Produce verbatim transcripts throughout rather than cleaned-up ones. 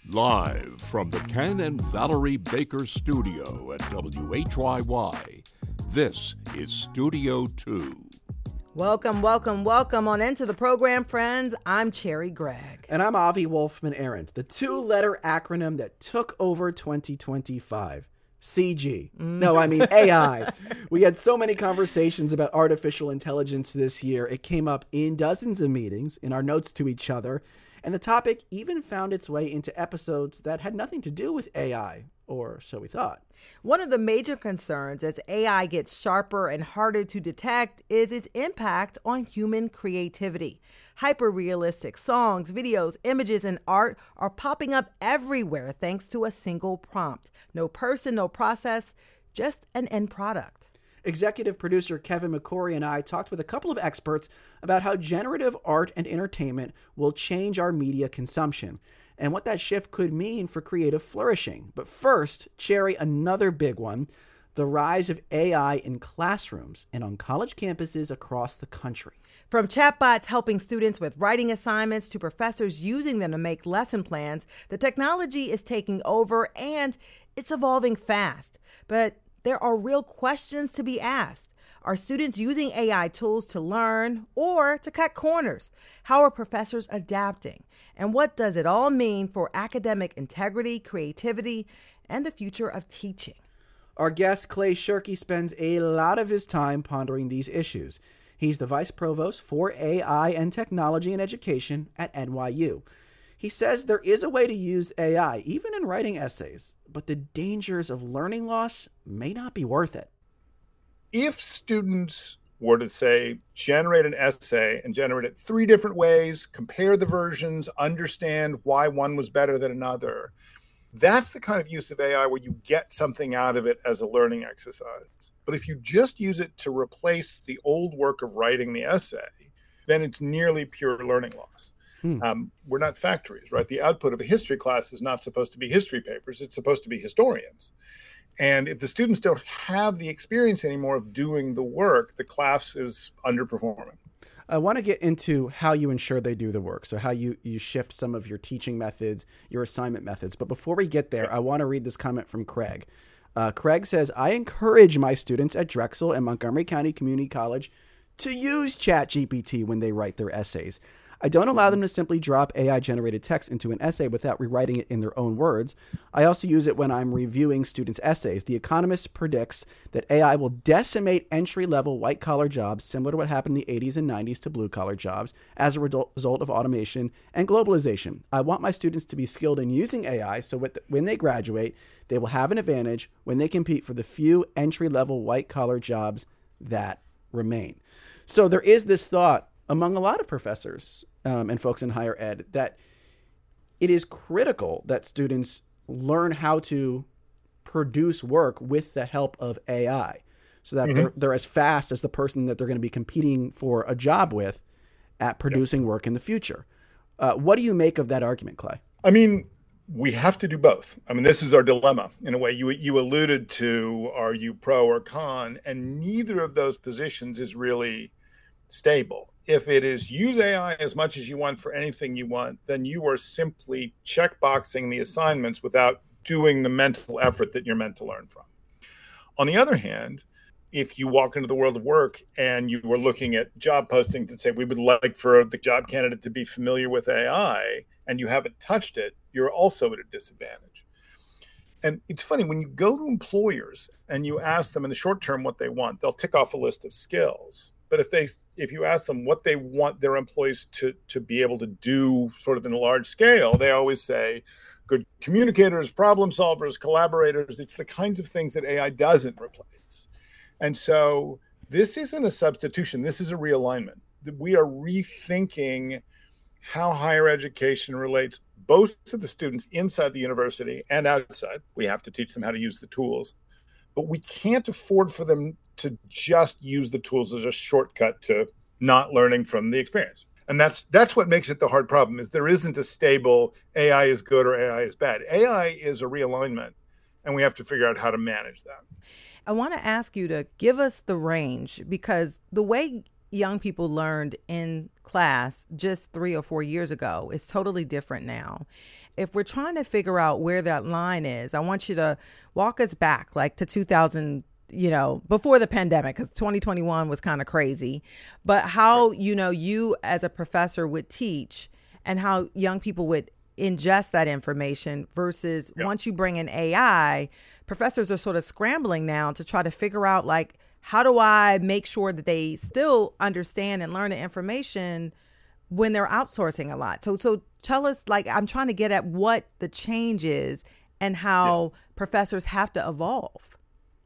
Live from the Ken and Valerie Baker studio at W H Y Y, this is Studio two. Welcome, welcome, welcome on into the program, friends. I'm Cherry Gregg. And I'm Avi Wolfman Arendt, the two-letter acronym that took over twenty twenty-five. C G. Mm. No, I mean A I. We had so many conversations about artificial intelligence this year. It came up in dozens of meetings, in our notes to each other, and the topic even found its way into episodes that had nothing to do with A I, or so we thought. One of the major concerns as A I gets sharper and harder to detect is its impact on human creativity. Hyper-realistic songs, videos, images, and art are popping up everywhere thanks to a single prompt. No person, no process, just an end product. Executive producer Kevin McCory and I talked with a couple of experts about how generative art and entertainment will change our media consumption and what that shift could mean for creative flourishing. But first, Cherry, another big one, the rise of A I in classrooms and on college campuses across the country. From chatbots helping students with writing assignments to professors using them to make lesson plans, the technology is taking over and it's evolving fast. But there are real questions to be asked. Are students using A I tools to learn or to cut corners? How are professors adapting? And what does it all mean for academic integrity, creativity, and the future of teaching? Our guest, Clay Shirky, spends a lot of his time pondering these issues. He's the Vice Provost for A I and Technology in Education at N Y U. He says there is a way to use A I, even in writing essays, but the dangers of learning loss may not be worth it. If students were to, say, generate an essay and generate it three different ways, compare the versions, understand why one was better than another, that's the kind of use of A I where you get something out of it as a learning exercise. But if you just use it to replace the old work of writing the essay, then it's nearly pure learning loss. Hmm. Um, we're not factories, right? The output of a history class is not supposed to be history papers. It's supposed to be historians. And if the students don't have the experience anymore of doing the work, the class is underperforming. I want to get into how you ensure they do the work, so how you, you shift some of your teaching methods, your assignment methods. But before we get there, I want to read this comment from Craig. Uh, Craig says, I encourage my students at Drexel and Montgomery County Community College to use ChatGPT when they write their essays. I don't allow them to simply drop A I-generated text into an essay without rewriting it in their own words. I also use it when I'm reviewing students' essays. The Economist predicts that A I will decimate entry-level white-collar jobs, similar to what happened in the eighties and nineties to blue-collar jobs, as a result of automation and globalization. I want my students to be skilled in using A I so when they graduate, they will have an advantage when they compete for the few entry-level white-collar jobs that remain. So there is this thought among a lot of professors um, and folks in higher ed that it is critical that students learn how to produce work with the help of A I so that mm-hmm. they're, they're as fast as the person that they're going to be competing for a job with at producing yep. work in the future. Uh, what do you make of that argument, Clay? I mean, we have to do both. I mean, this is our dilemma. In a way, you you alluded to, are you pro or con? And neither of those positions is really stable. If it is use A I as much as you want for anything you want, then you are simply checkboxing the assignments without doing the mental effort that you're meant to learn from. On the other hand, if you walk into the world of work and you were looking at job postings that say, we would like for the job candidate to be familiar with A I, and you haven't touched it, you're also at a disadvantage. And it's funny, when you go to employers and you ask them in the short term what they want, they'll tick off a list of skills. But if they, if you ask them what they want their employees to, to be able to do sort of in a large scale, they always say good communicators, problem solvers, collaborators. It's the kinds of things that A I doesn't replace. And so this isn't a substitution. This is a realignment. We are rethinking how higher education relates both to the students inside the university and outside. We have to teach them how to use the tools, but we can't afford for them to just use the tools as a shortcut to not learning from the experience. And that's that's what makes it the hard problem, is there isn't a stable A I is good or A I is bad. A I is a realignment, and we have to figure out how to manage that. I want to ask you to give us the range, because the way young people learned in class just three or four years ago is totally different now. if we're trying to figure out where that line is, I want you to walk us back like to two thousand, you know, before the pandemic, because twenty twenty-one was kind of crazy. But how, you know, you as a professor would teach and how young people would ingest that information versus yep. once you bring in A I, professors are sort of scrambling now to try to figure out, like, how do I make sure that they still understand and learn the information when they're outsourcing a lot? So so tell us, like, I'm trying to get at what the change is and how yeah. professors have to evolve.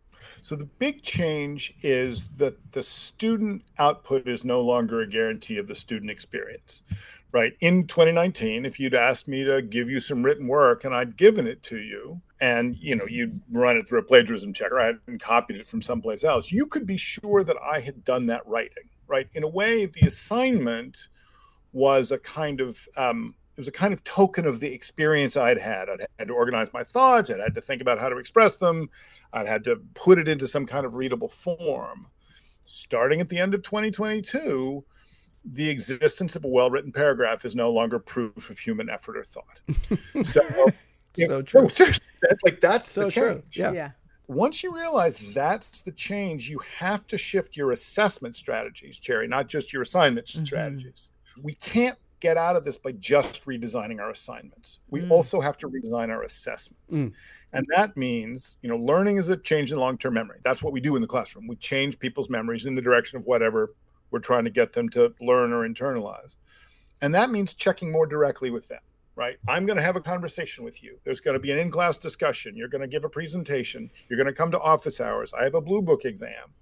So the big change is that the student output is no longer a guarantee of the student experience, right? In twenty nineteen, if you'd asked me to give you some written work and I'd given it to you, and, you know, you'd run it through a plagiarism checker, I hadn't copied it from someplace else, you could be sure that I had done that writing, right? In a way, the assignment was a kind of, um, it was a kind of token of the experience I'd had. I'd had to organize my thoughts. I'd had to think about how to express them. I'd had to put it into some kind of readable form. Starting at the end of twenty twenty-two, the existence of a well-written paragraph is no longer proof of human effort or thought. So, so know, true. No, seriously, that, like that's so the change. True. Yeah. yeah. Once you realize that's the change, you have to shift your assessment strategies, Cherry, not just your assignment mm-hmm. strategies. We can't get out of this by just redesigning our assignments. We mm. also have to redesign our assessments. Mm. And that means, you know, learning is a change in long-term memory. That's what we do in the classroom. We change people's memories in the direction of whatever we're trying to get them to learn or internalize. And that means checking more directly with them, right? I'm going to have a conversation with you. There's going to be an in-class discussion. You're going to give a presentation. You're going to come to office hours. I have a Blue Book exam.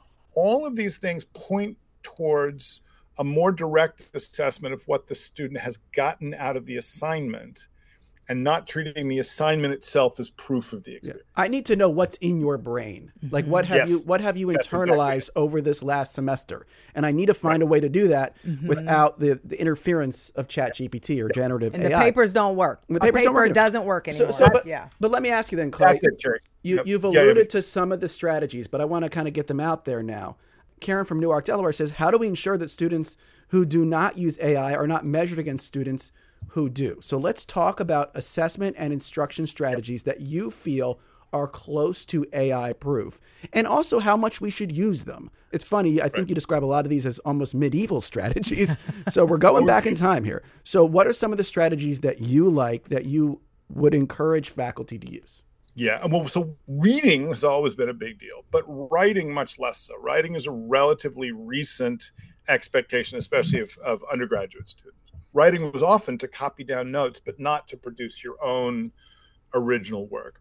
All of these things point towards a more direct assessment of what the student has gotten out of the assignment and not treating the assignment itself as proof of the experience. Yeah. I need to know what's in your brain. Like, what have yes. you what have you That's internalized exactly over this last semester? And I need to find right. a way to do that mm-hmm. without the, the interference of ChatGPT or generative and A I. And the papers don't work. The papers paper don't doesn't work anymore. So, so, but, yeah. but let me ask you then, Clay. That's it, you, yep. You've alluded yeah, yeah. to some of the strategies, but I want to kind of get them out there now. Karen from Newark, Delaware says, how do we ensure that students who do not use A I are not measured against students who do? So let's talk about assessment and instruction strategies that you feel are close to A I proof, and also how much we should use them. It's funny, I think right. you describe a lot of these as almost medieval strategies. So we're going back in time here. So what are some of the strategies that you like that you would encourage faculty to use? Yeah, well, so reading has always been a big deal, but writing much less so. Writing is a relatively recent expectation, especially of, of undergraduate students. Writing was often to copy down notes, but not to produce your own original work.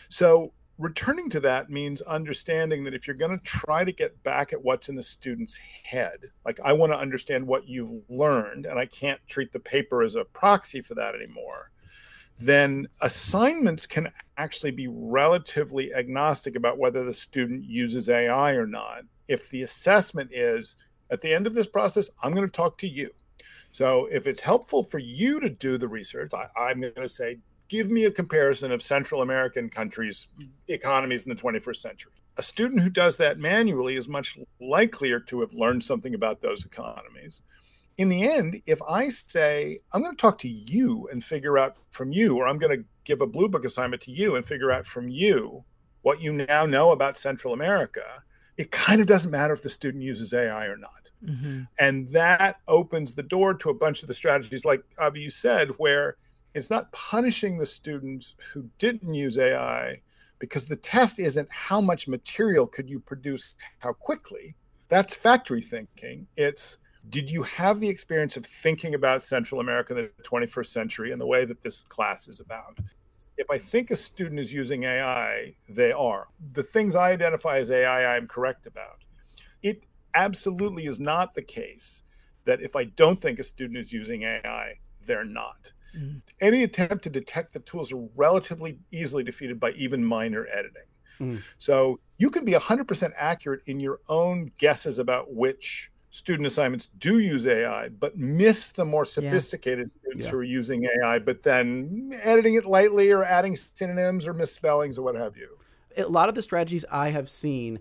So returning to that means understanding that if you're going to try to get back at what's in the student's head, like I want to understand what you've learned, and I can't treat the paper as a proxy for that anymore, then assignments can actually be relatively agnostic about whether the student uses A I or not. If the assessment is, at the end of this process, I'm going to talk to you. So if it's helpful for you to do the research, I, I'm going to say, give me a comparison of Central American countries' economies in the twenty-first century. A student who does that manually is much likelier to have learned something about those economies. In the end, if I say, I'm going to talk to you and figure out from you, or I'm going to give a Blue Book assignment to you and figure out from you what you now know about Central America, it kind of doesn't matter if the student uses A I or not. Mm-hmm. And that opens the door to a bunch of the strategies, like Avi, you said, where it's not punishing the students who didn't use A I, because the test isn't how much material could you produce, how quickly. That's factory thinking. It's, did you have the experience of thinking about Central America in the twenty-first century in the way that this class is about? If I think a student is using A I, they are. The things I identify as A I, I'm correct about. It absolutely is not the case that if I don't think a student is using A I, they're not. Mm-hmm. Any attempt to detect the tools are relatively easily defeated by even minor editing. Mm. So you can be one hundred percent accurate in your own guesses about which student assignments do use A I, but miss the more sophisticated yeah. students yeah. who are using A I, but then editing it lightly or adding synonyms or misspellings or what have you. A lot of the strategies I have seen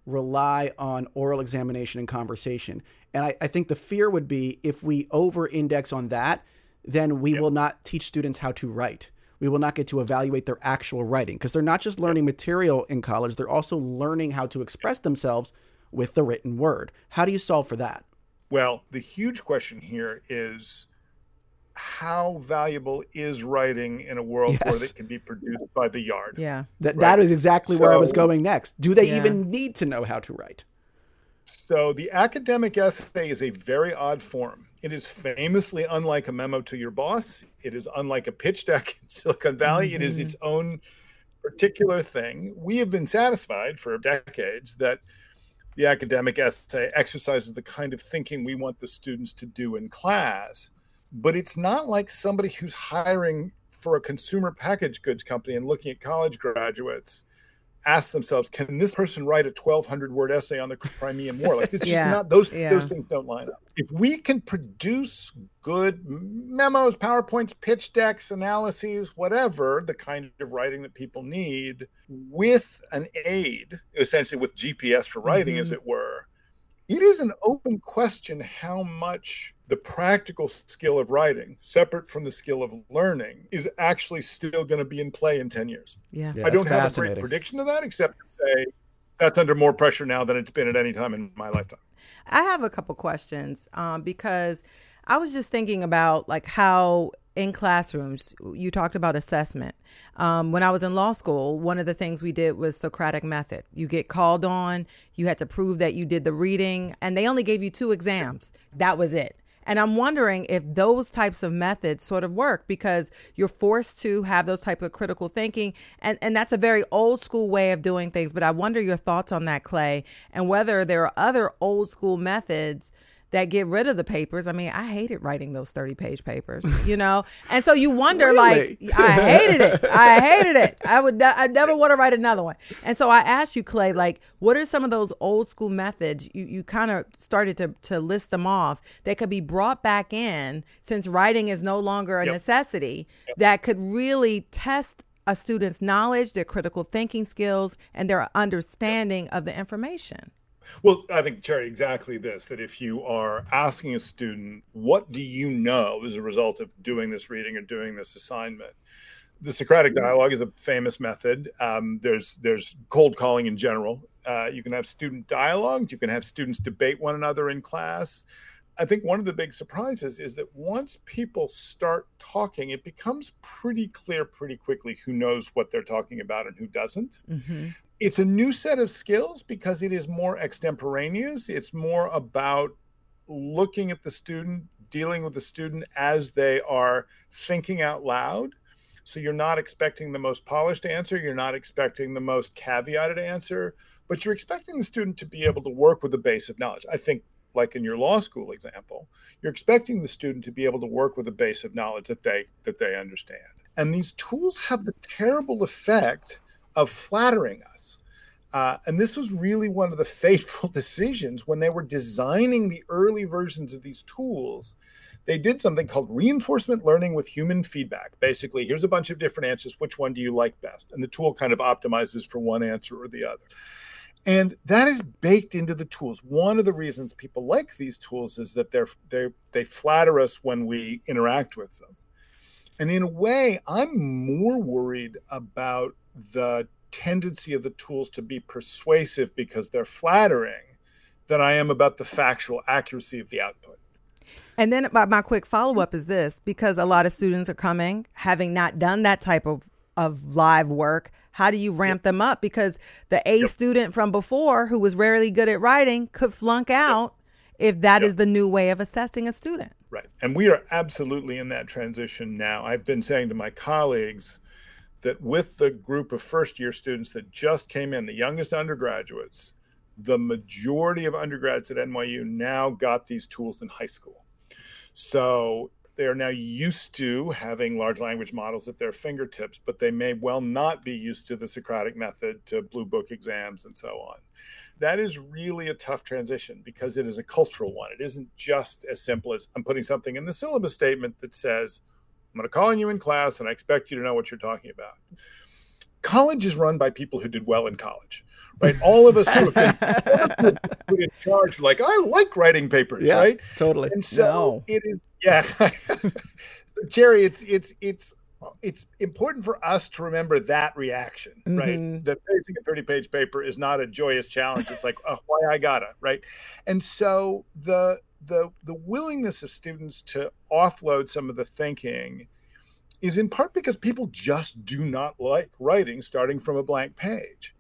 rely on oral examination and conversation. And I, I think the fear would be if we over-index on that, then we Yep. will not teach students how to write. We will not get to evaluate their actual writing because they're not just learning yep. material in college. They're also learning how to express yep. themselves with the written word. How do you solve for that? Well, the huge question here is, how valuable is writing in a world yes. where it can be produced by the yard? Yeah. That, right? that is exactly so, where I was going next. Do they yeah. even need to know how to write? So the academic essay is a very odd form. It is famously unlike a memo to your boss. It is unlike a pitch deck in Silicon Valley. Mm-hmm. It is its own particular thing. We have been satisfied for decades that the academic essay exercises the kind of thinking we want the students to do in class. But it's not like somebody who's hiring for a consumer packaged goods company and looking at college graduates ask themselves, can this person write a twelve hundred word essay on the Crimean War? Like, it's yeah. just not, those, yeah. those things don't line up. If we can produce good memos, PowerPoints, pitch decks, analyses, whatever, the kind of writing that people need with an aid, essentially with G P S for writing, mm-hmm. as it were, it is an open question how much the practical skill of writing, separate from the skill of learning, is actually still going to be in play in ten years. Yeah. yeah I don't have a great prediction of that, except to say that's under more pressure now than it's been at any time in my lifetime. I have a couple questions um, because I was just thinking about like how in classrooms, you talked about assessment. Um, when I was in law school, one of the things we did was Socratic method. You get called on, you had to prove that you did the reading, and they only gave you two exams. That was it. And I'm wondering if those types of methods sort of work because you're forced to have those type of critical thinking. And, and that's a very old school way of doing things. But I wonder your thoughts on that, Clay, and whether there are other old school methods that get rid of the papers. I mean, I hated writing those thirty page papers, you know? And so you wonder, really? like, I hated it. I hated it. I would, ne- I never want to write another one. And so I asked you, Clay, like, what are some of those old school methods? You, you kind of started to, to list them off that could be brought back in since writing is no longer a yep. necessity yep. that could really test a student's knowledge, their critical thinking skills, and their understanding yep. of the information. Well, I think, Cherry, exactly this, that if you are asking a student, what do you know as a result of doing this reading or doing this assignment? The Socratic dialogue is a famous method. Um, there's there's cold calling in general. Uh, you can have student dialogues. You can have students debate one another in class. I think one of the big surprises is that once people start talking, it becomes pretty clear pretty quickly who knows what they're talking about and who doesn't. Mm-hmm. It's a new set of skills because it is more extemporaneous. It's more about looking at the student, dealing with the student as they are thinking out loud. So you're not expecting the most polished answer. You're not expecting the most caveated answer, but you're expecting the student to be able to work with a base of knowledge. I think, like in your law school example, you're expecting the student to be able to work with a base of knowledge that they that they understand. And these tools have the terrible effect of flattering us. Uh, and this was really one of the fateful decisions when they were designing the early versions of these tools. They did something called reinforcement learning with human feedback. Basically, here's a bunch of different answers. Which one do you like best? And the tool kind of optimizes for one answer or the other. And that is baked into the tools. One of the reasons people like these tools is that they're, they're, they flatter us when we interact with them. And in a way, I'm more worried about the tendency of the tools to be persuasive because they're flattering than I am about the factual accuracy of the output. And then my, my quick follow-up is this, because a lot of students are coming, having not done that type of, of live work. How do you ramp yep. them up? Because the A yep. student from before who was rarely good at writing could flunk out yep. if that yep. is the new way of assessing a student. Right. And we are absolutely in that transition now. I've been saying to my colleagues that with the group of first-year students that just came in, the youngest undergraduates, the majority of undergrads at N Y U now got these tools in high school. So they are now used to having large language models at their fingertips, but they may well not be used to the Socratic method, to Blue Book exams, and so on. That is really a tough transition because it is a cultural one. It isn't just as simple as I'm putting something in the syllabus statement that says, I'm going to call on you in class and I expect you to know what you're talking about. College is run by people who did well in college, right? All of us who have been put in charge, like, I like writing papers, yeah, right? Totally. And so no. it is, yeah. So Jerry, it's it's it's it's important for us to remember that reaction, mm-hmm. right? That facing a thirty-page paper is not a joyous challenge. It's like, oh, why I gotta, right? And so the the the willingness of students to offload some of the thinking is in part because people just do not like writing starting from a blank page.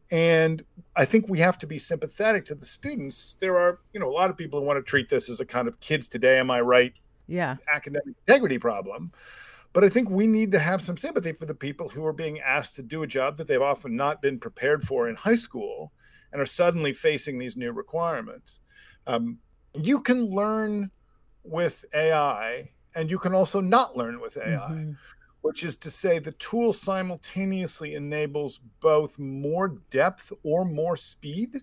And I think we have to be sympathetic to the students. There are, you know, a lot of people who want to treat this as a kind of kids today, am I right? Yeah. Academic integrity problem. But I think we need to have some sympathy for the people who are being asked to do a job that they've often not been prepared for in high school and are suddenly facing these new requirements. Um, you can learn with A I, and you can also not learn with A I, mm-hmm. which is to say the tool simultaneously enables both more depth or more speed.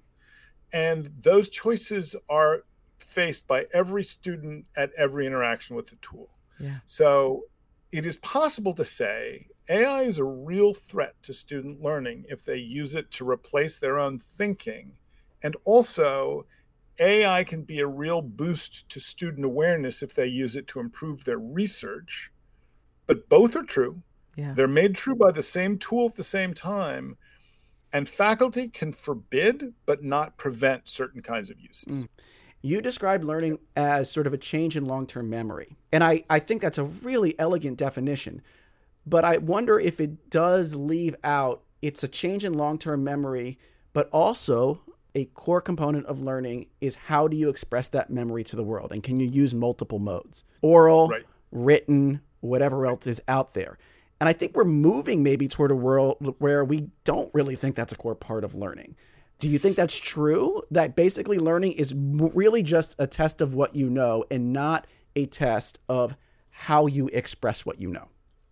And those choices are faced by every student at every interaction with the tool. Yeah. So it is possible to say A I is a real threat to student learning if they use it to replace their own thinking. And also, A I can be a real boost to student awareness if they use it to improve their research. But both are true. Yeah. They're made true by the same tool at the same time. And faculty can forbid but not prevent certain kinds of uses. Mm. You described learning as sort of a change in long-term memory. And I, I think that's a really elegant definition. But I wonder if it does leave out, it's a change in long-term memory, but also a core component of learning is how do you express that memory to the world? And can you use multiple modes? Oral, right. written, whatever else is out there. And I think we're moving maybe toward a world where we don't really think that's a core part of learning. Do you think that's true? That basically learning is really just a test of what you know and not a test of how you express what you know?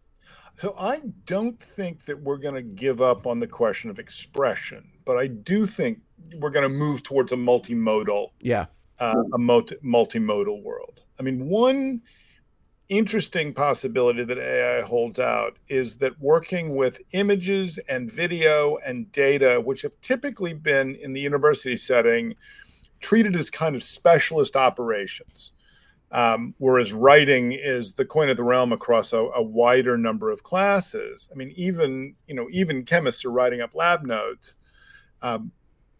So I don't think that we're going to give up on the question of expression, but I do think we're going to move towards a multimodal, yeah, uh, a multi- multimodal world. I mean, one interesting possibility that A I holds out is that working with images and video and data, which have typically been in the university setting treated as kind of specialist operations, um, whereas writing is the coin of the realm across a, a wider number of classes. I mean, even, you know, even chemists are writing up lab notes. Um,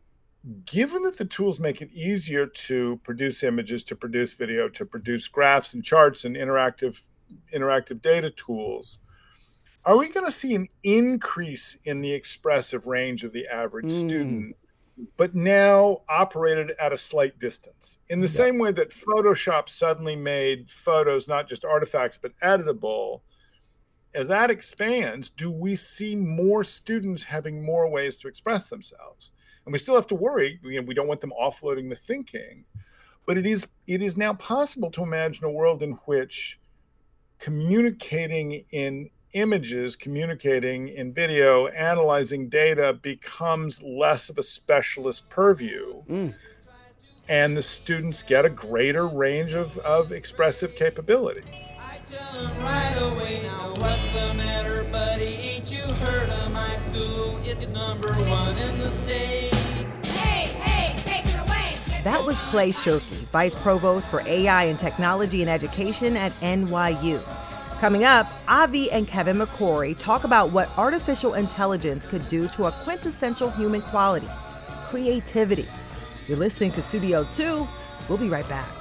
Given that the tools make it easier to produce images, to produce video, to produce graphs and charts and interactive interactive data tools, are we going to see an increase in the expressive range of the average mm. student, but now operated at a slight distance? In the yeah. same way that Photoshop suddenly made photos not just artifacts, but editable, as that expands, do we see more students having more ways to express themselves? And we still have to worry, you know, we don't want them offloading the thinking, but it is it is now possible to imagine a world in which communicating in images, communicating in video, analyzing data becomes less of a specialist purview. Mm. And the students get a greater range of, of expressive capability. I tell them right away, now what's the matter, buddy? Ain't you heard of my school? It's number one in the state. Hey, hey, take it away. That was Clay Shirky, Vice Provost for A I and Technology and Education at N Y U. Coming up, Avi and Kevin McCrory talk about what artificial intelligence could do to a quintessential human quality, creativity. You're listening to Studio two. We'll be right back.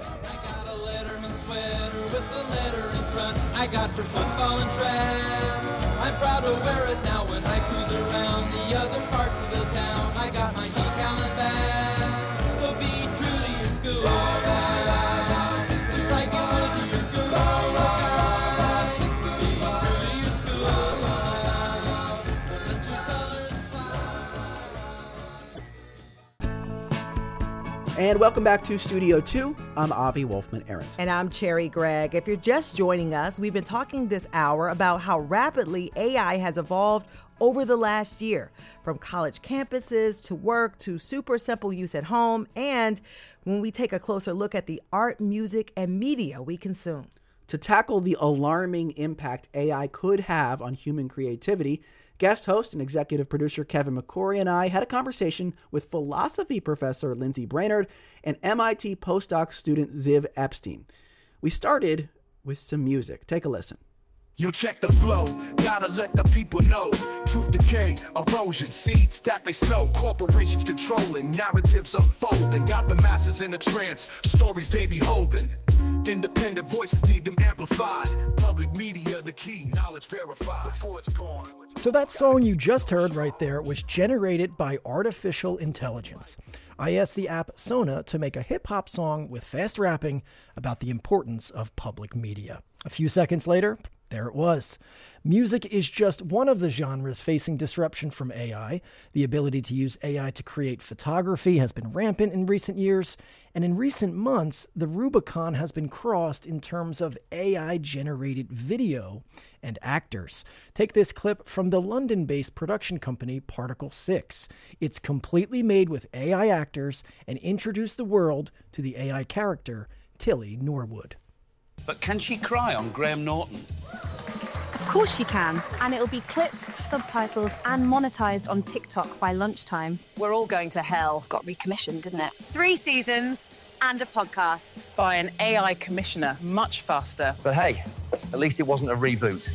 I got for football and track. I'm proud to wear it now when I cruise around the other parts of the town. I got my decal and bag, so be true to your school. Just like you would to your girl. Be true to your school. Let your colors fly. And welcome back to Studio two. I'm Avi Wolfman-Arent. And I'm Cherry Gregg. If you're just joining us, we've been talking this hour about how rapidly A I has evolved over the last year, from college campuses to work to super simple use at home, and when we take a closer look at the art, music, and media we consume. To tackle the alarming impact A I could have on human creativity, guest host and executive producer Kevin McCrory and I had a conversation with philosophy professor Lindsay Brainerd and M I T postdoc student Ziv Epstein. We started with some music. Take a listen. You check the flow, gotta let the people know. Truth decay, erosion, seeds that they sow. Corporations controlling, narratives unfolding. Got the masses in a trance, stories they be holding. Independent voices need them amplified. Public media, the key, knowledge verified before it's gone. So that song you just heard right there was generated by artificial intelligence. I asked the app Sona to make a hip-hop song with fast rapping about the importance of public media. A few seconds later, there it was. Music is just one of the genres facing disruption from A I. The ability to use A I to create photography has been rampant in recent years, and in recent months, the Rubicon has been crossed in terms of A I-generated video and actors. Take this clip from the London-based production company Particle six. It's completely made with A I actors and introduced the world to the A I character, Tilly Norwood. But can she cry on Graham Norton? Of course she can, and it'll be clipped, subtitled, and monetized on TikTok by lunchtime. We're all going to hell. Got recommissioned, didn't it? Three seasons and a podcast. By an A I commissioner, much faster. But hey, at least it wasn't a reboot.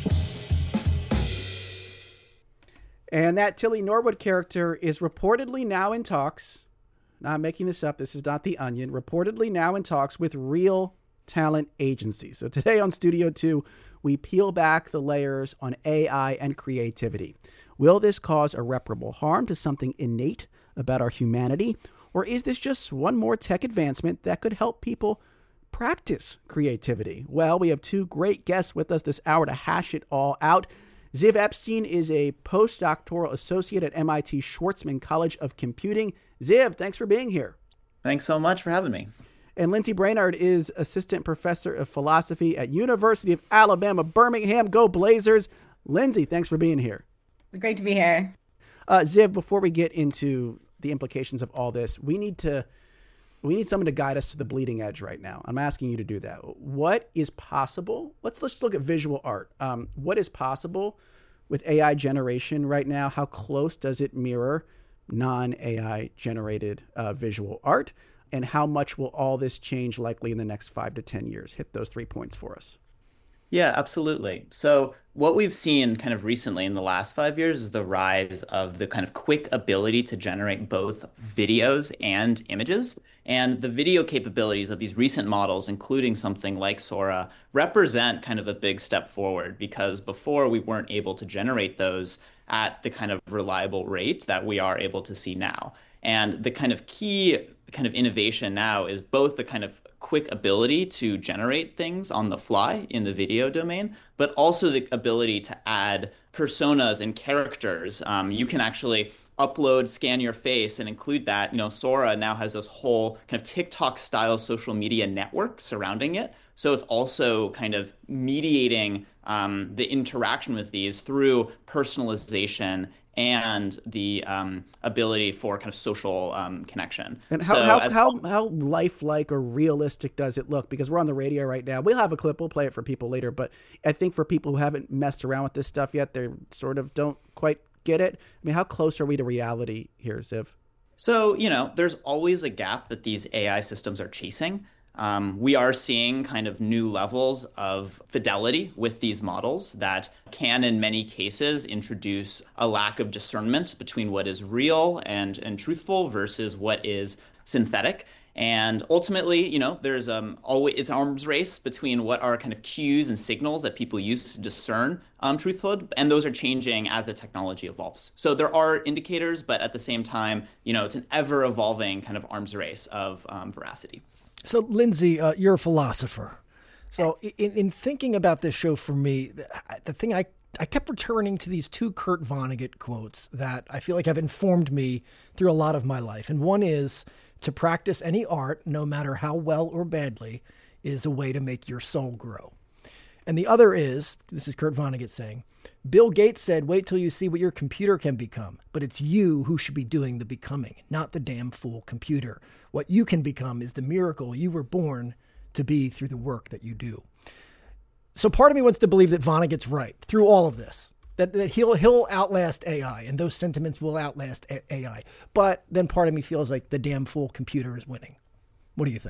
And that Tilly Norwood character is reportedly now in talks. Now, I'm making this up. This is not The Onion. Reportedly now in talks with real talent agencies. So today on Studio two, we peel back the layers on A I and creativity. Will this cause irreparable harm to something innate about our humanity? Or is this just one more tech advancement that could help people practice creativity? Well, we have two great guests with us this hour to hash it all out. Ziv Epstein is a postdoctoral associate at M I T Schwarzman College of Computing. Ziv, thanks for being here. Thanks so much for having me. And Lindsay Brainard is assistant professor of philosophy at University of Alabama, Birmingham. Go Blazers. Lindsay, thanks for being here. Great to be here. Uh, Ziv, before we get into the implications of all this, we need to we need someone to guide us to the bleeding edge right now. I'm asking you to do that. What is possible? Let's let's look at visual art. Um, what is possible with A I generation right now? How close does it mirror non-A I generated uh, visual art? And how much will all this change likely in the next five to ten years? Hit those three points for us. Yeah, absolutely. So what we've seen kind of recently in the last five years is the rise of the kind of quick ability to generate both videos and images. And the video capabilities of these recent models, including something like Sora, represent kind of a big step forward, because before we weren't able to generate those at the kind of reliable rate that we are able to see now. And the kind of key kind of innovation now is both the kind of quick ability to generate things on the fly in the video domain, but also the ability to add personas and characters. Um, you can actually upload, scan your face and include that. You know, Sora now has this whole kind of TikTok style social media network surrounding it. So it's also kind of mediating um, the interaction with these through personalization and the um, ability for kind of social um, connection. And how so how, as, how how lifelike or realistic does it look? Because we're on the radio right now. We'll have a clip. We'll play it for people later. But I think for people who haven't messed around with this stuff yet, they sort of don't quite get it. I mean, how close are we to reality here, Ziv? So, you know, there's always a gap that these A I systems are chasing. Um, we are seeing kind of new levels of fidelity with these models that can, in many cases, introduce a lack of discernment between what is real and, and truthful versus what is synthetic. And ultimately, you know, there's um, always it's arms race between what are kind of cues and signals that people use to discern um, truthhood, and those are changing as the technology evolves. So there are indicators, but at the same time, you know, it's an ever-evolving kind of arms race of um, veracity. So, Lindsay, uh, you're a philosopher. So yes. in, in thinking about this show for me, the, the thing I, I kept returning to these two Kurt Vonnegut quotes that I feel like have informed me through a lot of my life. And one is, to practice any art, no matter how well or badly, is a way to make your soul grow. And the other is, this is Kurt Vonnegut saying, Bill Gates said, wait till you see what your computer can become. But it's you who should be doing the becoming, not the damn fool computer. What you can become is the miracle you were born to be through the work that you do. So part of me wants to believe that Vonnegut's right through all of this, that, that he'll he'll outlast A I, and those sentiments will outlast A I. But then part of me feels like the damn fool computer is winning. What do you think?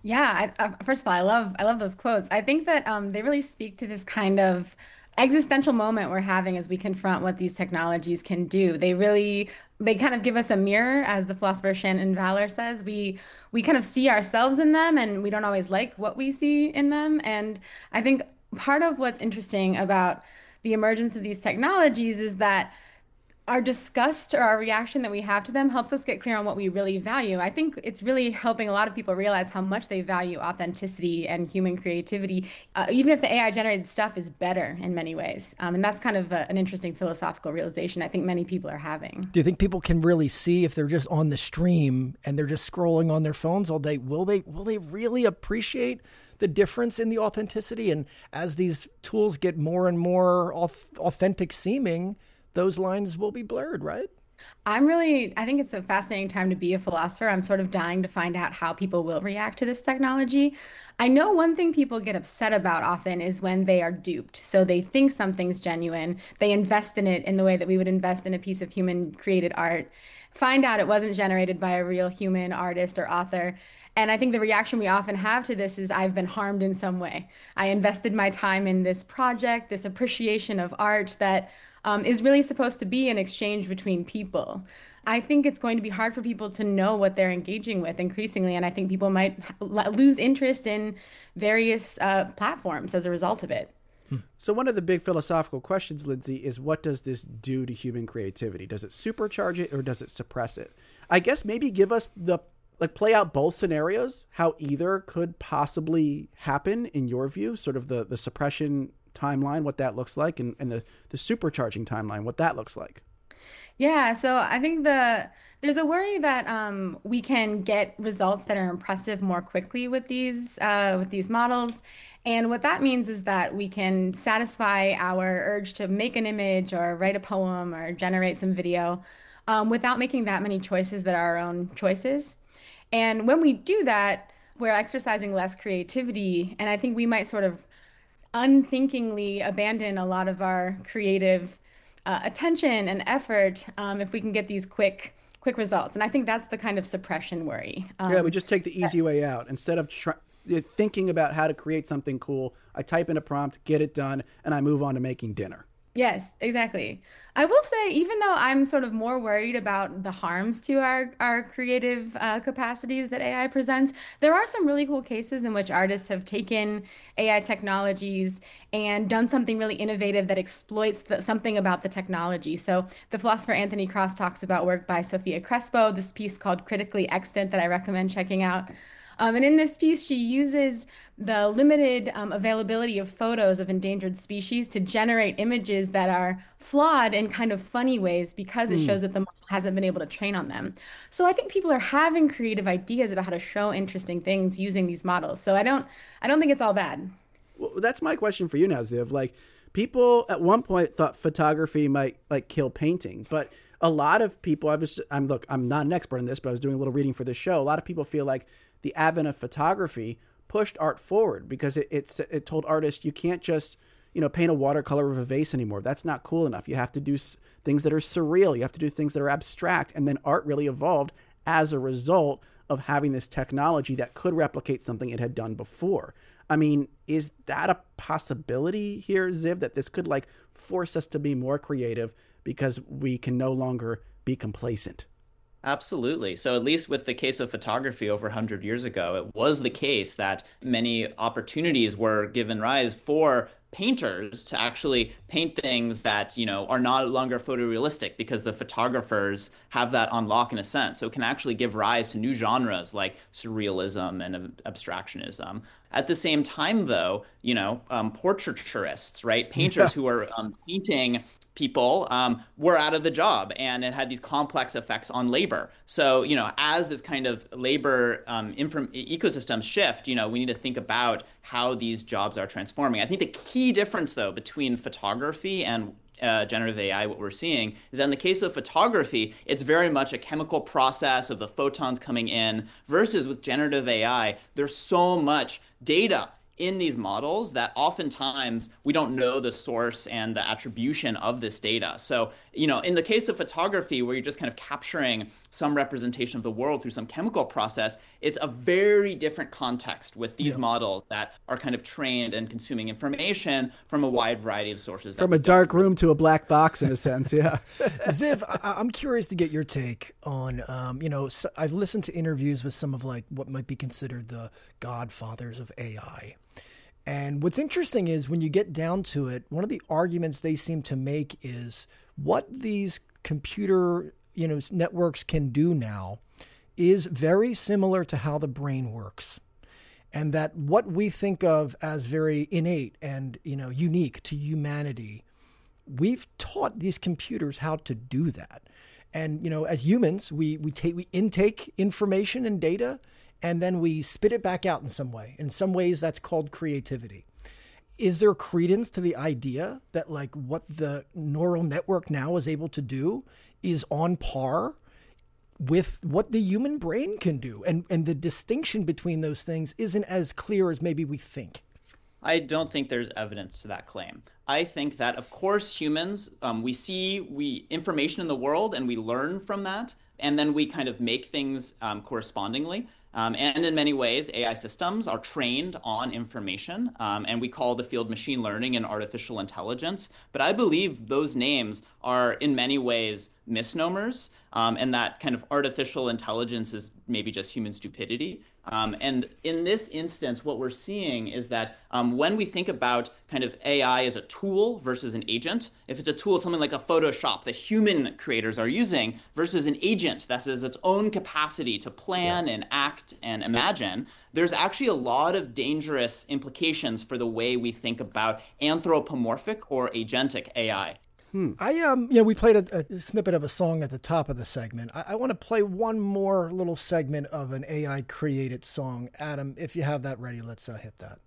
Yeah, I, uh, first of all, I love I love those quotes. I think that um, they really speak to this kind of existential moment we're having as we confront what these technologies can do. They really they kind of give us a mirror, as the philosopher Shannon Valor says. We we kind of see ourselves in them, and we don't always like what we see in them. And I think part of what's interesting about the emergence of these technologies is that our disgust or our reaction that we have to them helps us get clear on what we really value. I think it's really helping a lot of people realize how much they value authenticity and human creativity, uh, even if the A I generated stuff is better in many ways. Um, and that's kind of a, an interesting philosophical realization I think many people are having. Do you think people can really see if they're just on the stream and they're just scrolling on their phones all day? Will they, will they really appreciate the difference in the authenticity? And as these tools get more and more authentic seeming, those lines will be blurred, right? I'm really, I think it's a fascinating time to be a philosopher. I'm sort of dying to find out how people will react to this technology. I know one thing people get upset about often is when they are duped. So they think something's genuine, they invest in it in the way that we would invest in a piece of human created art, find out it wasn't generated by a real human artist or author. And I think the reaction we often have to this is, I've been harmed in some way. I invested my time in this project, this appreciation of art that um, is really supposed to be an exchange between people. I think it's going to be hard for people to know what they're engaging with increasingly, and I think people might lose interest in various uh, platforms as a result of it. So one of the big philosophical questions, Lindsay, is what does this do to human creativity? Does it supercharge it or does it suppress it? I guess maybe give us the like play out both scenarios, how either could possibly happen in your view, sort of the, the suppression timeline, what that looks like, and, and the, the supercharging timeline, what that looks like. Yeah, so I think the there's a worry that um, we can get results that are impressive more quickly with these uh, with these models. And what that means is that we can satisfy our urge to make an image or write a poem or generate some video um, without making that many choices that are our own choices. And when we do that, we're exercising less creativity. And I think we might sort of unthinkingly abandon a lot of our creative uh, attention and effort um, if we can get these quick quick results. And I think that's the kind of suppression worry. Um, yeah, we just take the easy way out. Instead of try- thinking about how to create something cool, I type in a prompt, get it done, and I move on to making dinner. Yes, exactly. I will say, even though I'm sort of more worried about the harms to our, our creative uh, capacities that A I presents, there are some really cool cases in which artists have taken A I technologies and done something really innovative that exploits the, something about the technology. So the philosopher Anthony Cross talks about work by Sophia Crespo, this piece called Critically Extant that I recommend checking out. Um, and in this piece, she uses the limited um, availability of photos of endangered species to generate images that are flawed in kind of funny ways because it mm. shows that the model hasn't been able to train on them. So I think people are having creative ideas about how to show interesting things using these models. So I don't, I don't think it's all bad. Well, that's my question for you now, Ziv. Like, people at one point thought photography might like kill painting, but a lot of people, I was, I'm look, I'm not an expert in this, but I was doing a little reading for this show. A lot of people feel like the advent of photography pushed art forward because it, it it told artists you can't just, you know, paint a watercolor of a vase anymore. That's not cool enough. You have to do s- things that are surreal. You have to do things that are abstract. And then art really evolved as a result of having this technology that could replicate something it had done before. I mean, is that a possibility here, Ziv, that this could like force us to be more creative because we can no longer be complacent? Absolutely. So at least with the case of photography over one hundred years ago, it was the case that many opportunities were given rise for painters to actually paint things that, you know, are no longer photorealistic because the photographers have that on lock in a sense. So it can actually give rise to new genres like surrealism and abstractionism. At the same time, though, you know, um, portraiturists, right? Painters who are um, painting people um, were out of the job, and it had these complex effects on labor. So, you know, as this kind of labor um, inform- ecosystems shift, you know, we need to think about how these jobs are transforming. I think the key difference, though, between photography and uh, generative A I, what we're seeing, is that in the case of photography, it's very much a chemical process of the photons coming in, versus with generative A I, there's so much data in these models that oftentimes we don't know the source and the attribution of this data. So, you know, in the case of photography, where you're just kind of capturing some representation of the world through some chemical process, it's a very different context with these Yeah. models that are kind of trained and consuming information from a wide variety of sources. that From we a don't dark room to a black box, in a sense, yeah. Ziv, I- I'm curious to get your take on, um, you know, so I've listened to interviews with some of like what might be considered the godfathers of A I. And what's interesting is when you get down to it, one of the arguments they seem to make is what these computer, you know, networks can do now is very similar to how the brain works. And that what we think of as very innate and, you know, unique to humanity, we've taught these computers how to do that. And, you know, as humans, we we take we intake information and data, and then we spit it back out in some way. In some ways, that's called creativity. Is there credence to the idea that like what the neural network now is able to do is on par with what the human brain can do? And and the distinction between those things isn't as clear as maybe we think. I don't think there's evidence to that claim. I think that, of course, humans, um, we see we information in the world and we learn from that, and then we kind of make things um, correspondingly. Um, and in many ways, A I systems are trained on information, um, and we call the field machine learning and artificial intelligence. But I believe those names are in many ways misnomers, um, and that kind of artificial intelligence is maybe just human stupidity. Um, and in this instance, what we're seeing is that um, when we think about kind of A I as a tool versus an agent, if it's a tool, it's something like a Photoshop that human creators are using versus an agent that has its own capacity to plan yeah. and act and imagine, there's actually a lot of dangerous implications for the way we think about anthropomorphic or agentic A I. Hmm. I um, you know, we played a, a snippet of a song at the top of the segment. I, I want to play one more little segment of an A I created song. Adam, if you have that ready, let's uh, hit that.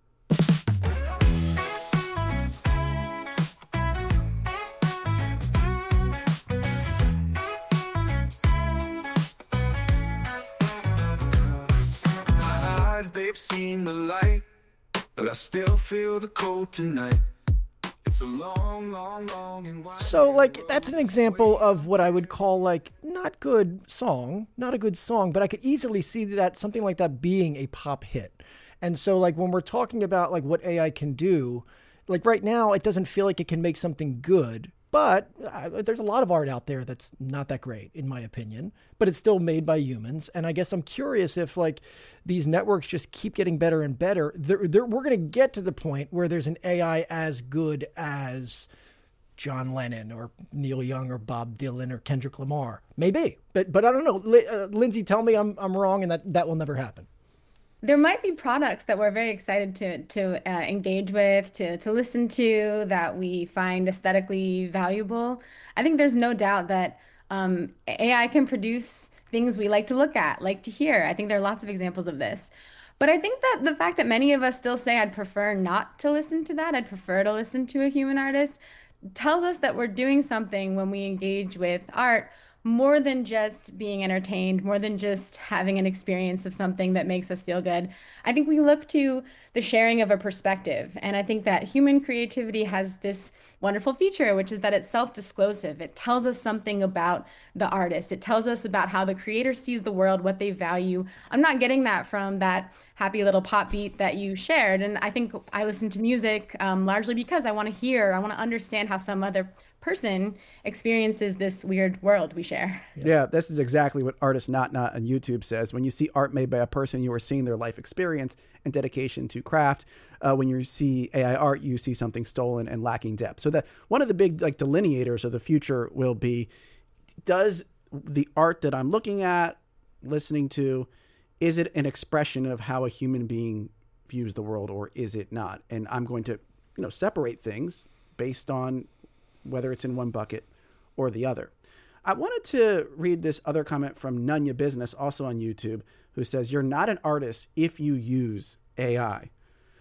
My eyes, they've seen the light, but I still feel the cold tonight. It's a long, long, long and wide. So, like, that's an example of what I would call, like, not good song, not a good song, but I could easily see that something like that being a pop hit. And so, like, when we're talking about, like, what A I can do, like, right now, it doesn't feel like it can make something good. But uh, there's a lot of art out there that's not that great, in my opinion, but it's still made by humans. And I guess I'm curious if, like, these networks just keep getting better and better. They're, they're, we're going to get to the point where there's an A I as good as John Lennon or Neil Young or Bob Dylan or Kendrick Lamar. Maybe, but but I don't know. L- uh, Lindsay, tell me I'm I'm wrong, and that that will never happen. There might be products that we're very excited to to uh, engage with, to to listen to, that we find aesthetically valuable. I think there's no doubt that um, A I can produce things we like to look at, like to hear. I think there are lots of examples of this. But I think that the fact that many of us still say I'd prefer not to listen to that, I'd prefer to listen to a human artist, tells us that we're doing something when we engage with art more than just being entertained, more than just having an experience of something that makes us feel good. I think we look to the sharing of a perspective. And I think that human creativity has this wonderful feature, which is that it's self-disclosive. It tells us something about the artist. It tells us about how the creator sees the world, what they value. I'm not getting that from that happy little pop beat that you shared. And I think I listen to music um, largely because I want to hear, I want to understand how some other person experiences this weird world we share. Yeah. yeah, this is exactly what Artist Not Not on YouTube says. When you see art made by a person, you are seeing their life experience and dedication to craft. Uh, when you see A I art, you see something stolen and lacking depth. So that one of the big like delineators of the future will be, does the art that I'm looking at, listening to, is it an expression of how a human being views the world, or is it not? And I'm going to, you know, separate things based on whether it's in one bucket or the other. I wanted to read this other comment from Nunya Business, also on YouTube, who says, "You're not an artist if you use A I."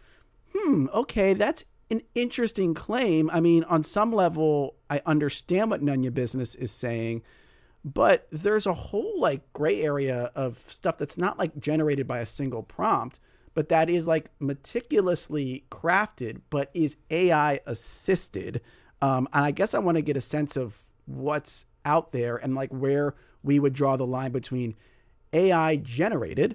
Hmm, okay, that's an interesting claim. I mean, on some level, I understand what Nunya Business is saying, but there's a whole like gray area of stuff that's not like generated by a single prompt, but that is like meticulously crafted, but is A I assisted. Um, and I guess I want to get a sense of what's out there and like where we would draw the line between A I generated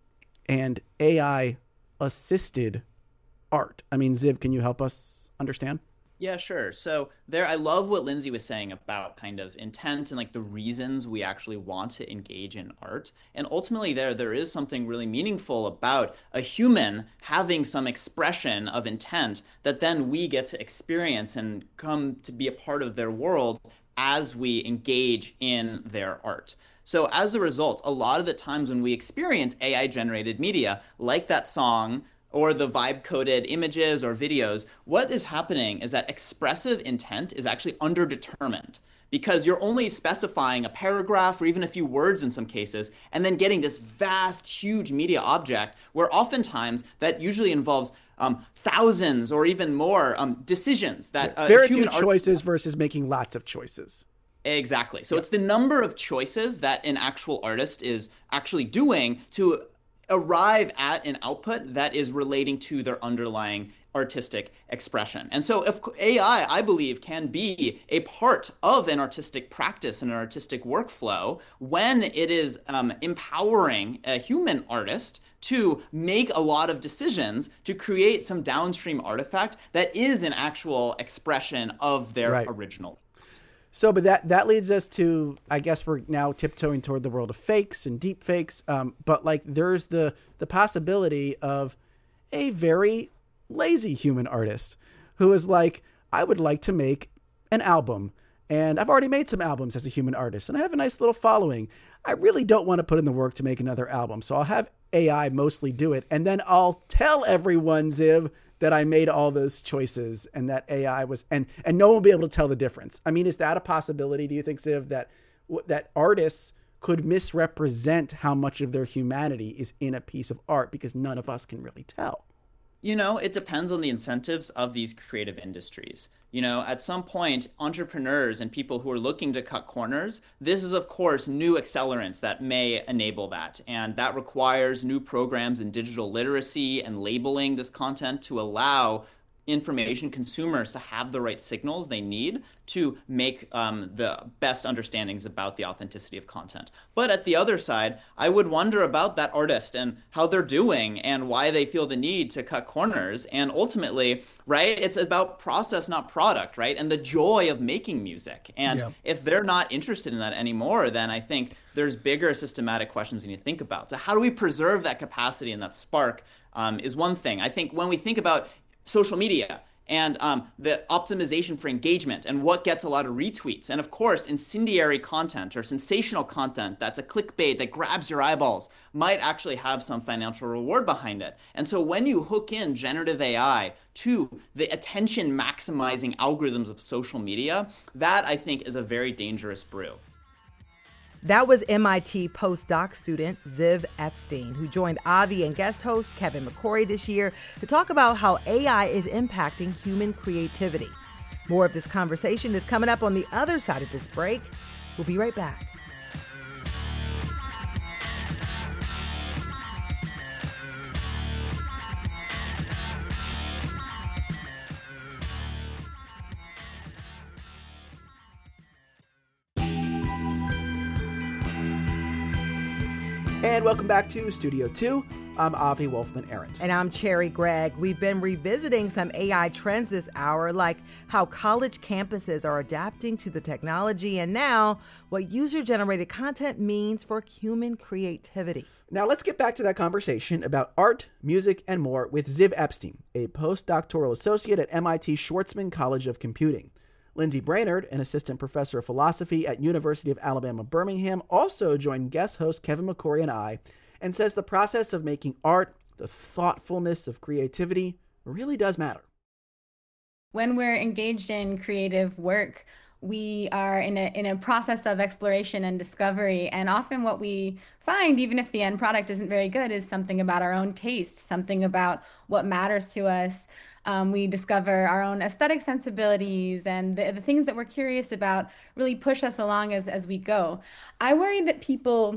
and A I assisted art. I mean, Ziv, can you help us understand? Yeah, sure. So there, I love what Lindsay was saying about kind of intent and like the reasons we actually want to engage in art. And ultimately there, there is something really meaningful about a human having some expression of intent that then we get to experience and come to be a part of their world as we engage in their art. So as a result, a lot of the times when we experience A I generated media, like that song, or the vibe-coded images or videos, what is happening is that expressive intent is actually underdetermined because you're only specifying a paragraph or even a few words in some cases, and then getting this vast, huge media object where oftentimes that usually involves um, thousands or even more um, decisions that uh, very human few choices versus making lots of choices. Exactly. So yep. It's the number of choices that an actual artist is actually doing to arrive at an output that is relating to their underlying artistic expression. And so if A I, I believe, can be a part of an artistic practice and an artistic workflow when it is um, empowering a human artist to make a lot of decisions to create some downstream artifact that is an actual expression of their right. original. So, but that, that leads us to, I guess we're now tiptoeing toward the world of fakes and deep fakes. Um, but like there's the, the possibility of a very lazy human artist who is like, I would like to make an album, and I've already made some albums as a human artist and I have a nice little following. I really don't want to put in the work to make another album. So I'll have A I mostly do it. And then I'll tell everyone, Ziv, that I made all those choices and that A I was, and, and no one will be able to tell the difference. I mean, is that a possibility, do you think, Ziv, that, that artists could misrepresent how much of their humanity is in a piece of art because none of us can really tell? You know, it depends on the incentives of these creative industries. You know, at some point, entrepreneurs and people who are looking to cut corners, this is, of course, new accelerants that may enable that. And that requires new programs in digital literacy and labeling this content to allow information consumers to have the right signals they need to make um, the best understandings about the authenticity of content. But at the other side, I would wonder about that artist and how they're doing and why they feel the need to cut corners. And ultimately, right, it's about process, not product, right? And the joy of making music. And yeah. if they're not interested in that anymore, then I think there's bigger systematic questions we need to think about. So how do we preserve that capacity and that spark um, is one thing. I think when we think about social media and um, the optimization for engagement and what gets a lot of retweets. And of course, incendiary content or sensational content that's a clickbait that grabs your eyeballs might actually have some financial reward behind it. And so when you hook in generative A I to the attention maximizing algorithms of social media, that I think is a very dangerous brew. That was M I T postdoc student Ziv Epstein, who joined Avi and guest host Kevin McCory this year to talk about how A I is impacting human creativity. More of this conversation is coming up on the other side of this break. We'll be right back. And welcome back to Studio two. I'm Avi Wolfman-Arent. And I'm Cherry Gregg. We've been revisiting some A I trends this hour, like how college campuses are adapting to the technology, and now what user-generated content means for human creativity. Now let's get back to that conversation about art, music, and more with Ziv Epstein, a postdoctoral associate at M I T Schwartzman College of Computing. Lindsay Brainerd, an assistant professor of philosophy at University of Alabama, Birmingham, also joined guest host Kevin McCory and I, and says the process of making art, the thoughtfulness of creativity, really does matter. When we're engaged in creative work, we are in a in a process of exploration and discovery. And often what we find, even if the end product isn't very good, is something about our own taste, something about what matters to us. Um, we discover our own aesthetic sensibilities, and the, the things that we're curious about really push us along as, as we go. I worry that people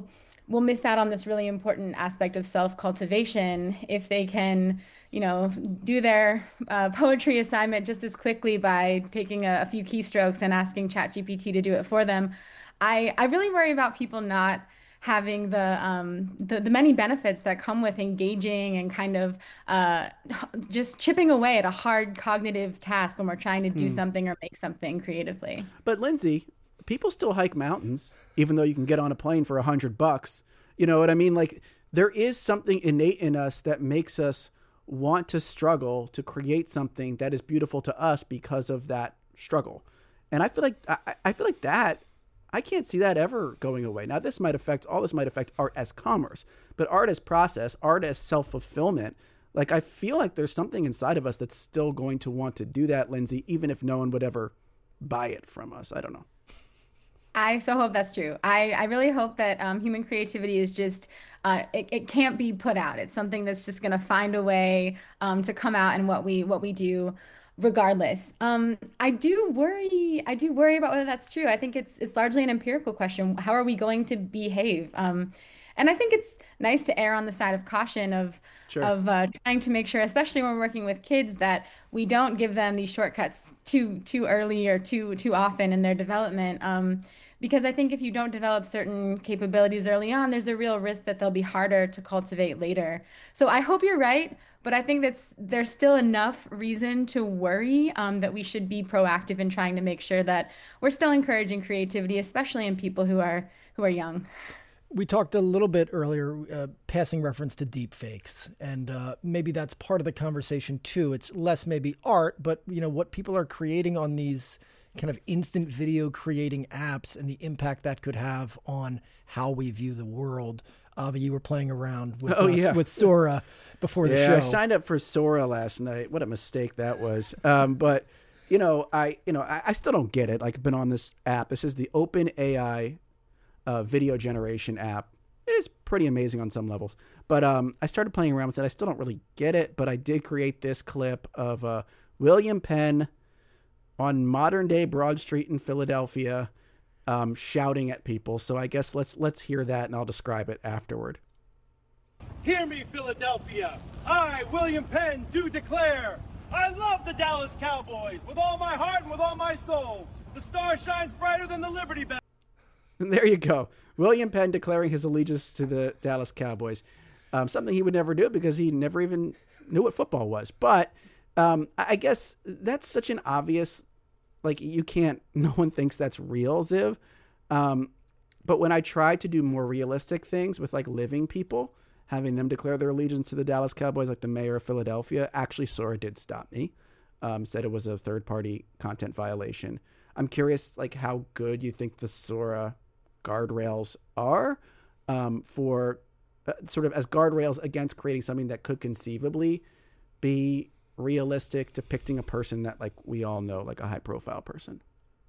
will miss out on this really important aspect of self-cultivation if they can, you know, do their uh, poetry assignment just as quickly by taking a, a few keystrokes and asking ChatGPT to do it for them. I, I really worry about people not having the, um, the the many benefits that come with engaging and kind of uh, just chipping away at a hard cognitive task when we're trying to do Hmm. something or make something creatively. But Lindsay, people still hike mountains, even though you can get on a plane for a hundred bucks. You know what I mean? Like, there is something innate in us that makes us want to struggle to create something that is beautiful to us because of that struggle. And I feel like I, I feel like that I can't see that ever going away. Now, this might affect all this might affect art as commerce, but art as process, art as self-fulfillment. Like, I feel like there's something inside of us that's still going to want to do that, Lindsay, even if no one would ever buy it from us. I don't know. I so hope that's true. I, I really hope that um, human creativity is just, uh, it, it can't be put out. It's something that's just going to find a way um, to come out in what we what we do regardless. Um, I do worry, I do worry about whether that's true. I think it's it's largely an empirical question. How are we going to behave? Um, and I think it's nice to err on the side of caution of Sure. of uh, trying to make sure, especially when we're working with kids, that we don't give them these shortcuts too too early or too too often in their development. Um, because I think if you don't develop certain capabilities early on, there's a real risk that they'll be harder to cultivate later. So I hope you're right, but I think that's there's still enough reason to worry um, that we should be proactive in trying to make sure that we're still encouraging creativity, especially in people who are who are young. We talked a little bit earlier, uh, passing reference to deep fakes, and uh, maybe that's part of the conversation too. It's less maybe art, but you know what people are creating on these kind of instant video creating apps and the impact that could have on how we view the world. Avi, you were playing around with Oh, us, yeah. with Sora before the yeah, show. I signed up for Sora last night. What a mistake that was. Um, but you know, I you know I, I still don't get it. Like, I've been on this app. This is the OpenAI uh, video generation app. It is pretty amazing on some levels. But um, I started playing around with it. I still don't really get it. But I did create this clip of uh, William Penn on modern day Broad Street in Philadelphia, um, shouting at people. So I guess let's let's hear that, and I'll describe it afterward. Hear me, Philadelphia. I, William Penn, do declare, I love the Dallas Cowboys with all my heart and with all my soul. The star shines brighter than the Liberty Bell. And there you go. William Penn declaring his allegiance to the Dallas Cowboys. Um, something he would never do because he never even knew what football was. But um, I guess that's such an obvious, like, you can't, no one thinks that's real, Ziv. Um, but when I try to do more realistic things with, like, living people, having them declare their allegiance to the Dallas Cowboys, like the mayor of Philadelphia, actually Sora did stop me. Um, said it was a third-party content violation. I'm curious, like, how good you think the Sora guardrails are um, for uh, sort of as guardrails against creating something that could conceivably be realistic, depicting a person that, like, we all know, like a high-profile person.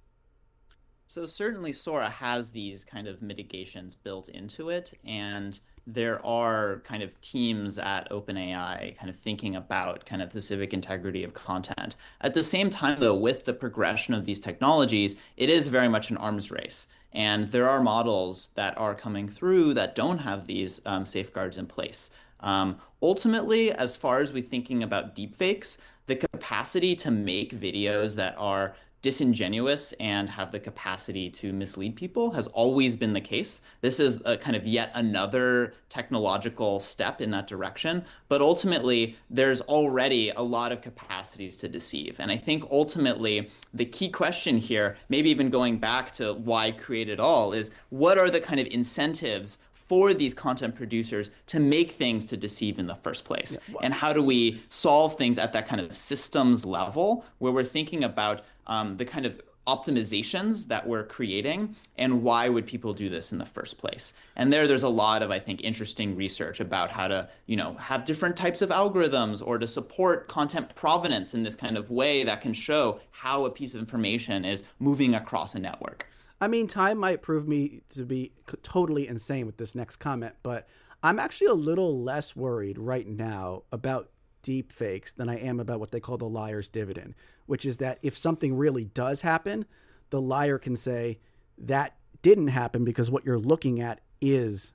So certainly Sora has these kind of mitigations built into it, and there are kind of teams at OpenAI kind of thinking about kind of the civic integrity of content. At the same time, though, with the progression of these technologies, it is very much an arms race. And there are models that are coming through that don't have these um, safeguards in place. Um, ultimately, as far as we're thinking about deepfakes, the capacity to make videos that are disingenuous and have the capacity to mislead people has always been the case. This is a kind of yet another technological step in that direction. But ultimately, there's already a lot of capacities to deceive. And I think ultimately, the key question here, maybe even going back to why create it all, is what are the kind of incentives for these content producers to make things to deceive in the first place? Yeah. And how do we solve things at that kind of systems level where we're thinking about um, the kind of optimizations that we're creating and why would people do this in the first place? And there, there's a lot of, I think, interesting research about how to, you know, have different types of algorithms or to support content provenance in this kind of way that can show how a piece of information is moving across a network. I mean, time might prove me to be totally insane with this next comment, but I'm actually a little less worried right now about deep fakes than I am about what they call the liar's dividend, which is that if something really does happen, the liar can say that didn't happen because what you're looking at is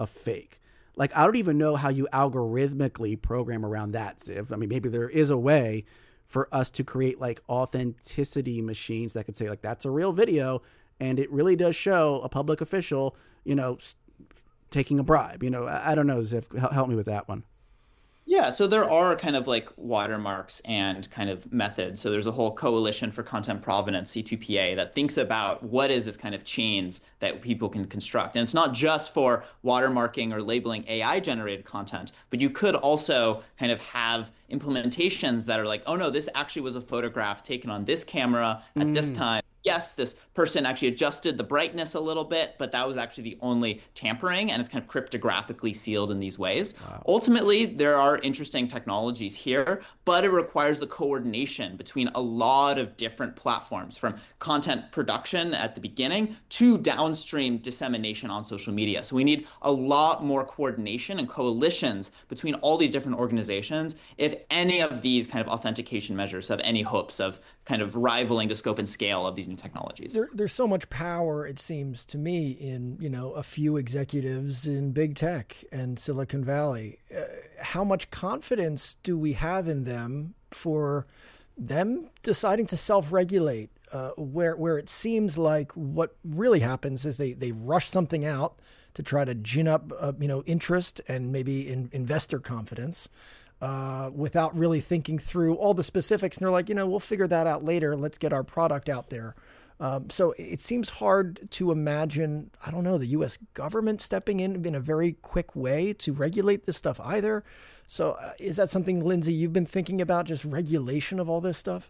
a fake. Like, I don't even know how you algorithmically program around that, Ziv. I mean, maybe there is a way for us to create like authenticity machines that could say like, that's a real video. And it really does show a public official, you know, taking a bribe. You know, I, I don't know, Ziv, help me with that one. Yeah, so there are kind of like watermarks and kind of methods. So there's a whole coalition for content provenance, C two P A, that thinks about what is this kind of chains that people can construct. And it's not just for watermarking or labeling A I generated content, but you could also kind of have implementations that are like, oh no, this actually was a photograph taken on this camera at mm. this time. Yes, this person actually adjusted the brightness a little bit, but that was actually the only tampering, and it's kind of cryptographically sealed in these ways. Wow. Ultimately, there are interesting technologies here, but it requires the coordination between a lot of different platforms, from content production at the beginning to downstream dissemination on social media. So we need a lot more coordination and coalitions between all these different organizations if any of these kind of authentication measures have any hopes of kind of rivaling the scope and scale of these new technologies. There, there's so much power, it seems to me, in, you know, a few executives in big tech and Silicon Valley. Uh, how much confidence do we have in them for them deciding to self-regulate, uh, where where it seems like what really happens is they, they rush something out to try to gin up, uh, you know, interest and maybe in, investor confidence. Uh, without really thinking through all the specifics. And they're like, you know, we'll figure that out later. Let's get our product out there. Um, so it seems hard to imagine, I don't know, the U S government stepping in in a very quick way to regulate this stuff either. So uh, is that something, Lindsay, you've been thinking about, just regulation of all this stuff?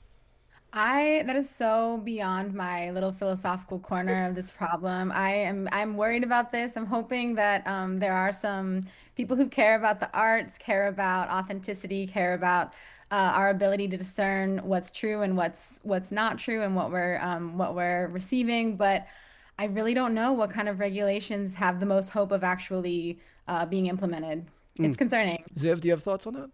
I that is so beyond my little philosophical corner of this problem. I am I'm worried about this. I'm hoping that um, there are some people who care about the arts, care about authenticity, care about uh, our ability to discern what's true and what's what's not true, and what we're um, what we're receiving. But I really don't know what kind of regulations have the most hope of actually uh, being implemented. Mm. It's concerning. Ziv, do you have thoughts on that?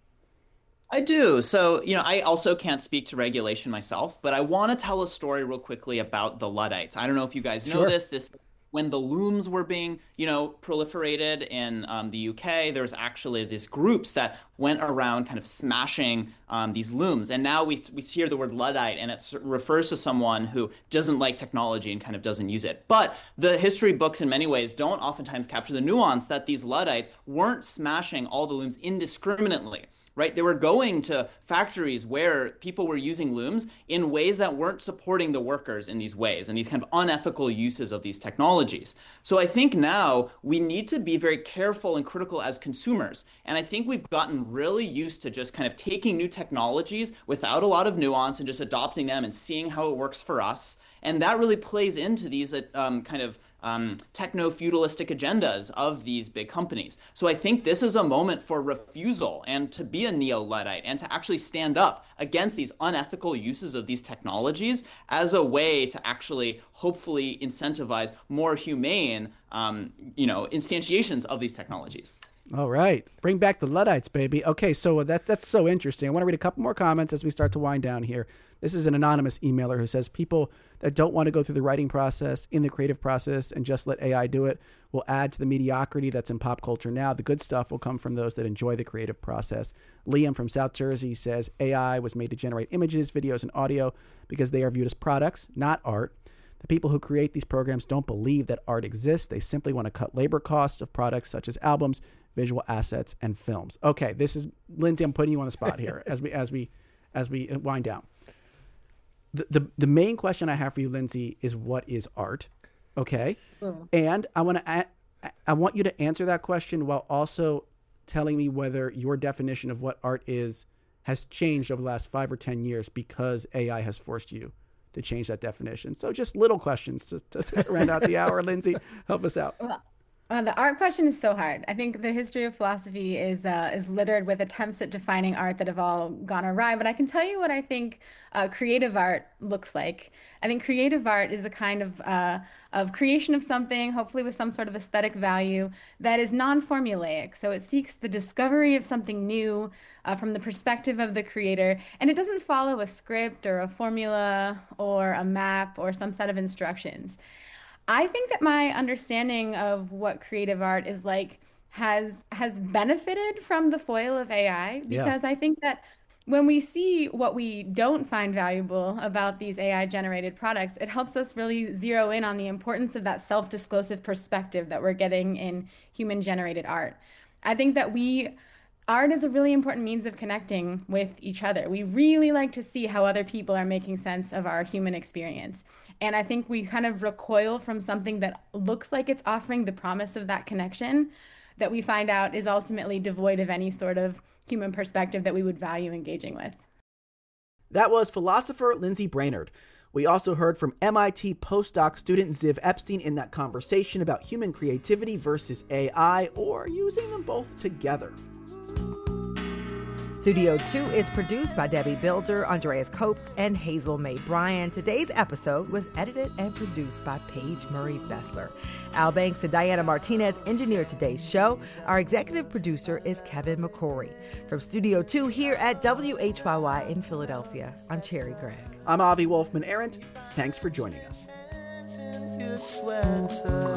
I do. So, you know, I also can't speak to regulation myself, but I want to tell a story real quickly about the Luddites. I don't know if you guys know Sure. this. This when the looms were being, you know, proliferated in um, the U K, there was actually these groups that went around kind of smashing um, these looms. And now we we hear the word Luddite, and it refers to someone who doesn't like technology and kind of doesn't use it. But the history books in many ways don't oftentimes capture the nuance that these Luddites weren't smashing all the looms indiscriminately. Right? They were going to factories where people were using looms in ways that weren't supporting the workers in these ways, and these kind of unethical uses of these technologies. So I think now we need to be very careful and critical as consumers. And I think we've gotten really used to just kind of taking new technologies without a lot of nuance and just adopting them and seeing how it works for us. And that really plays into these um, kind of Um, techno-feudalistic agendas of these big companies. So I think this is a moment for refusal and to be a neo-Luddite and to actually stand up against these unethical uses of these technologies as a way to actually hopefully incentivize more humane, um, you know, instantiations of these technologies. All right. Bring back the Luddites, baby. Okay, so that that's so interesting. I want to read a couple more comments as we start to wind down here. This is an anonymous emailer who says people that don't want to go through the writing process, in the creative process, and just let A I do it will add to the mediocrity that's in pop culture now. The good stuff will come from those that enjoy the creative process. Liam from South Jersey says A I was made to generate images, videos, and audio because they are viewed as products, not art. The people who create these programs don't believe that art exists. They simply want to cut labor costs of products such as albums, visual assets, and films. Okay, this is Lindsay. I'm putting you on the spot here as we as we as we wind down. The the, the main question I have for you, Lindsay, is what is art? Okay, mm. and I want to I want you to answer that question while also telling me whether your definition of what art is has changed over the last five or ten years because A I has forced you to change that definition. So just little questions to, to round out the hour. Lindsay, help us out. Well, uh, the art question is so hard. I think the history of philosophy is uh, is littered with attempts at defining art that have all gone awry. But I can tell you what I think uh, creative art looks like. I think creative art is a kind of uh, of creation of something, hopefully with some sort of aesthetic value, that is non-formulaic. So it seeks the discovery of something new uh, from the perspective of the creator, and it doesn't follow a script or a formula or a map or some set of instructions. I think that my understanding of what creative art is like has has benefited from the foil of A I, because yeah. I think that when we see what we don't find valuable about these A I-generated products, it helps us really zero in on the importance of that self-disclosive perspective that we're getting in human-generated art. I think that we, art is a really important means of connecting with each other. We really like to see how other people are making sense of our human experience. And I think we kind of recoil from something that looks like it's offering the promise of that connection, that we find out is ultimately devoid of any sort of human perspective that we would value engaging with. That was philosopher Lindsay Brainerd. We also heard from M I T postdoc student Ziv Epstein in that conversation about human creativity versus A I, or using them both together. Studio two is produced by Debbie Builder, Andreas Copes, and Hazel May Bryan. Today's episode was edited and produced by Paige Murray Bessler. Al Banks and Diana Martinez engineered today's show. Our executive producer is Kevin McCory. From Studio two here at W H Y Y in Philadelphia, I'm Cherry Gregg. I'm Avi Wolfman Arendt. Thanks for joining us.